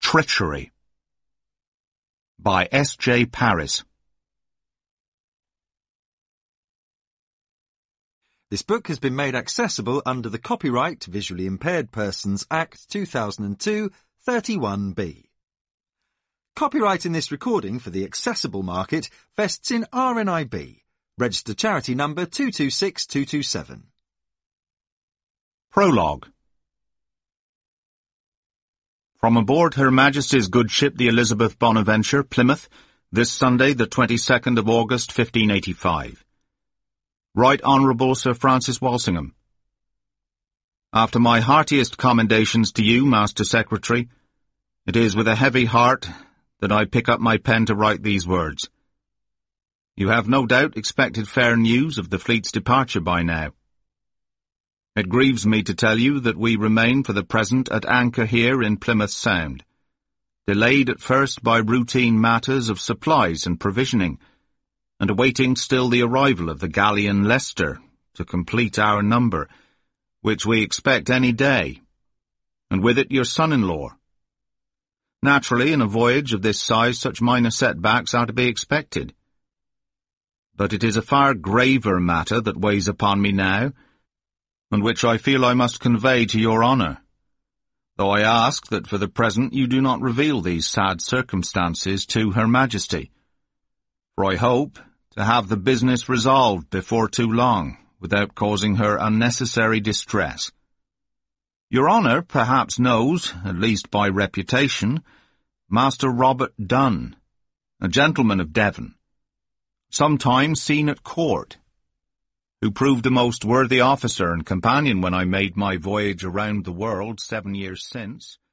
Treachery by S. J. Paris. This book has been made accessible under the Copyright Visually Impaired Persons Act 2002, 31B. Copyright in this recording for the accessible market vests in RNIB, registered charity number 226227. Prologue. From aboard Her Majesty's good ship the Elizabeth Bonaventure, Plymouth, this Sunday the 22nd of August 1585. Right Honourable Sir Francis Walsingham. After my heartiest commendations to you, Master Secretary, it is with a heavy heart that I pick up my pen to write these words. You have no doubt expected fair news of the fleet's departure by now. It grieves me to tell you that we remain for the present at anchor here in Plymouth Sound, delayed at first by routine matters of supplies and provisioning, and awaiting still the arrival of the galleon Leicester to complete our number, which we expect any day, and with it your son-in-law. Naturally, in a voyage of this size, such minor setbacks are to be expected. But it is a far graver matter that weighs upon me now, and which I feel I must convey to your honour, though I ask that for the present you do not reveal these sad circumstances to Her Majesty, for I hope to have the business resolved before too long, without causing her unnecessary distress. Your honour perhaps knows, at least by reputation, Master Robert Dunn, a gentleman of Devon, sometimes seen at court, who proved a most worthy officer and companion when I made my voyage around the world 7 years since,